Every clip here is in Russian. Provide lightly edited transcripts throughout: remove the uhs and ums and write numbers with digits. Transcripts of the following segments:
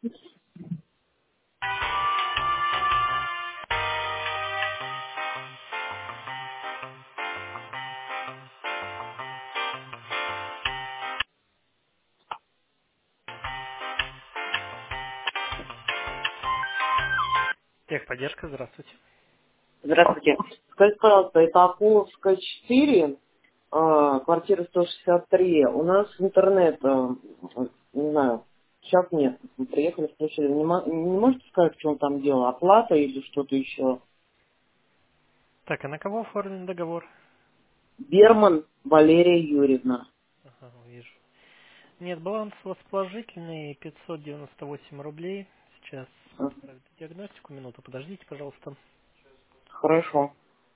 Техподдержка, здравствуйте. Здравствуйте. Скажите, пожалуйста, это Аполловская 4, квартира 163. У нас интернет, не знаю, сейчас нет. Мы приехали, включили. Не можете сказать, в чем там дело? Оплата или что-то еще? Так, а на кого оформлен договор? Берман Валерия Юрьевна. Ага, вижу. Нет, баланс у вас положительный, 598 рублей. Сейчас А, проведу диагностику, минуту, подождите, пожалуйста. Хорошо.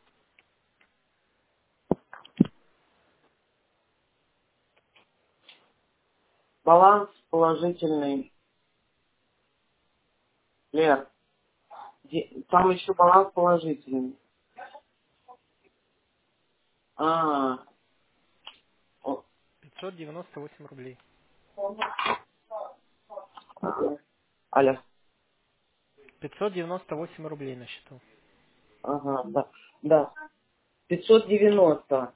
Баланс положительный. Лер, там еще баланс положительный. А, о, 598 рублей. ага. Алло. 598 рублей на счету. Ага, да. Да. 590.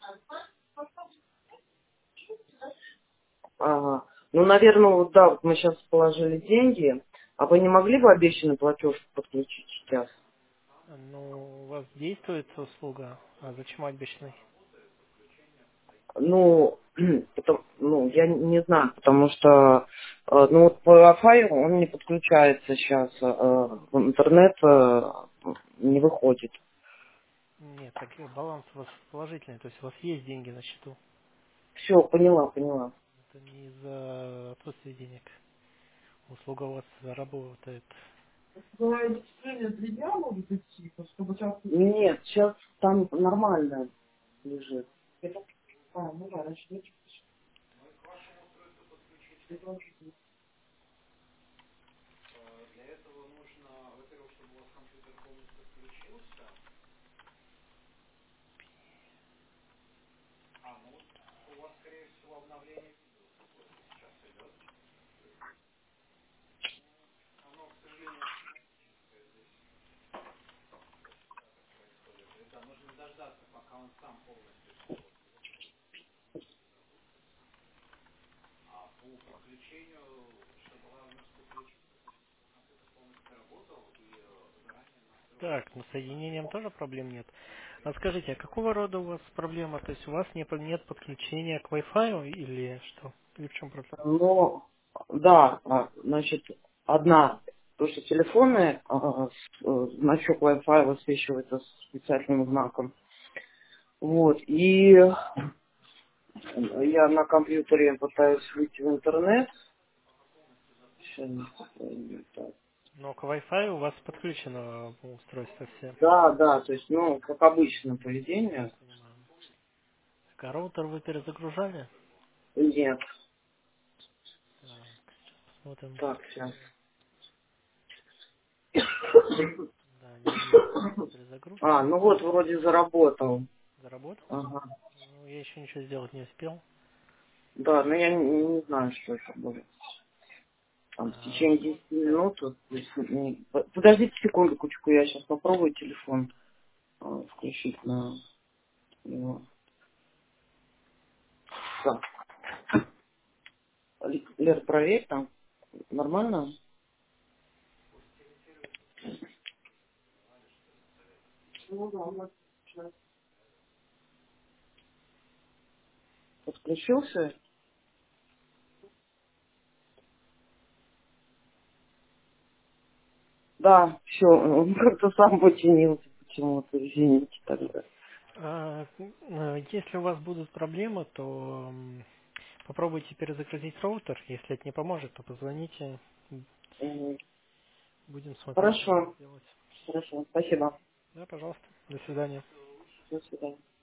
Ага. Ну, наверное, вот да, вот мы сейчас положили деньги. А вы не могли бы обещанный платеж подключить сейчас? Ну, у вас действует услуга, а зачем обещанный? Ну, ну, я не знаю, потому что ну вот по Wi-Fi он не подключается сейчас, в интернет не выходит. Нет, так баланс у вас положительный, то есть у вас есть деньги на счету. Все, поняла, поняла. Это не из-за отсутствия денег. Услуга у вас работает. Нет, сейчас там нормально лежит. Так, ну с соединением тоже проблем нет. А скажите, а какого рода у вас проблема? То есть у вас нет подключения к Wi-Fi или что? Или в чем проблема? Ну, да, значит, одна, потому что телефоны, значок Wi-Fi высвечивается с специальным знаком. Вот, и я на компьютере пытаюсь выйти в интернет. Сейчас, так. Но к Wi-Fi у вас подключено устройство все. Да, да, то есть, ну, как обычно поведение. Понимаю. Так, а роутер вы перезагружали? Нет. Так, сейчас посмотрим. Так, сейчас. Да, не вижу перезагрузки. Ну вот, вроде заработал. Заработал? Ага. Ну, я еще ничего сделать не успел. Да, но я не знаю, что это будет. Там в А течение 10 можете... минут. Вот, подождите секунду, кучку, я сейчас попробую телефон включить на него. Так, Лер, проверь там. Нормально? Ну да, вот сейчас подключился. Да, все, он как-то сам починился почему-то, извините тогда. Если у вас будут проблемы, то попробуйте перезагрузить роутер. Если это не поможет, то позвоните. Мгм. Будем смотреть, что Хорошо, сделать. хорошо, спасибо. Да, пожалуйста. До свидания. До свидания.